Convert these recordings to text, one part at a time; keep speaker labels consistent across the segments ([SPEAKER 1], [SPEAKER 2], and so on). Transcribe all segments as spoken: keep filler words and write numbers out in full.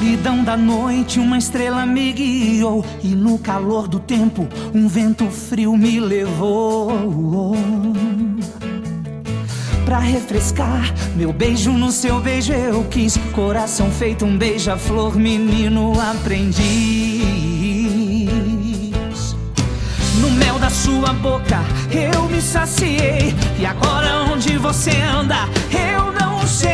[SPEAKER 1] escuridão da noite uma estrela me guiou, e no calor do tempo um vento frio me levou. Pra refrescar meu beijo no seu beijo eu quis, coração feito um beija-flor, menino aprendiz. No mel da sua boca eu me saciei, e agora onde você anda eu não sei.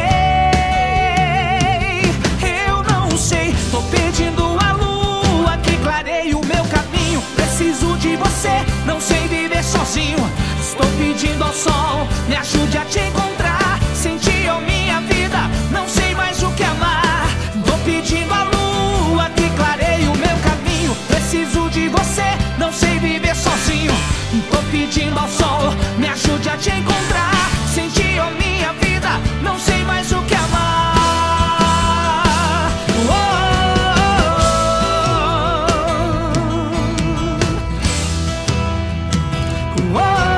[SPEAKER 1] Eu não sei, tô pedindo a lua que clareie o meu caminho. Preciso de você, não sei viver sozinho. Estou pedindo ao sol, me ajude a te encontrar. Sentir a minha vida, não sei mais o que amar. Tô pedindo a lua que clareie o meu caminho. Preciso de você, não sei viver sozinho. Tô pedindo ao sol, me ajude a te encontrar. Sentir a minha vida, não sei mais o que amar. Oh, oh, oh,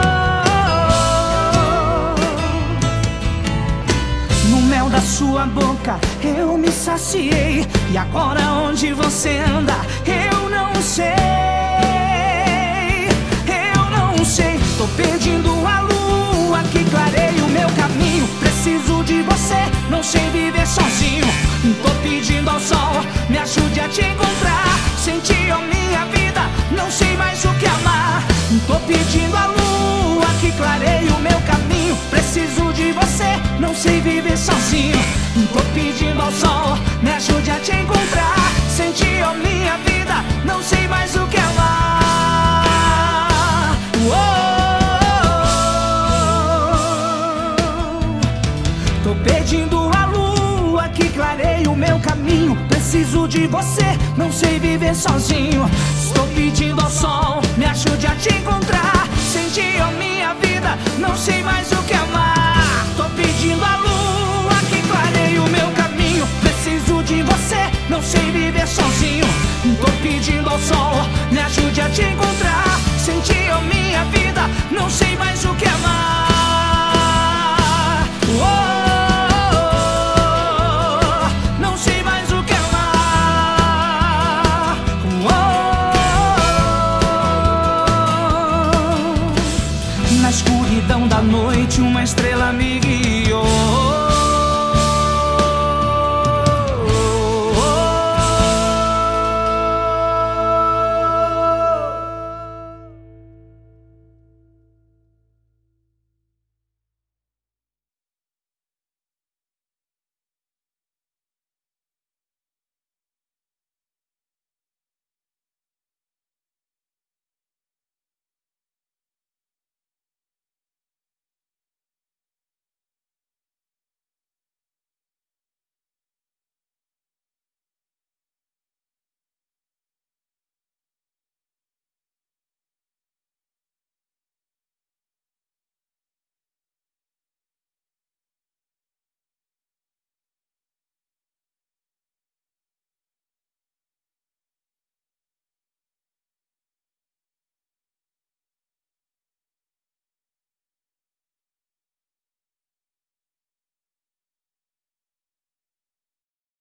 [SPEAKER 1] oh. No mel da sua boca eu me saciei, e agora onde você anda eu não sei. Tô pedindo a lua que clareie o meu caminho. Preciso de você, não sei viver sozinho. Tô pedindo ao sol, me ajude a te encontrar. Sentir a minha vida, não sei mais o que amar. Tô pedindo a lua que clareie o meu caminho. Preciso de você, não sei viver sozinho. Tô pedindo ao sol, me ajude a te encontrar. Sentir a minha vida, não sei mais o que amar. Oh! Tô pedindo a lua que clareie o meu caminho. Preciso de você, não sei viver sozinho. Estou pedindo ao sol, me ajude a te encontrar. Sentir a minha vida, não sei mais o que amar. Tô pedindo a lua que clareie o meu caminho. Preciso de você, não sei viver sozinho. Tô pedindo ao sol, me ajude a te encontrar. Sentir a minha vida, não sei mais o que amar. Oh! Na escuridão da noite uma estrela me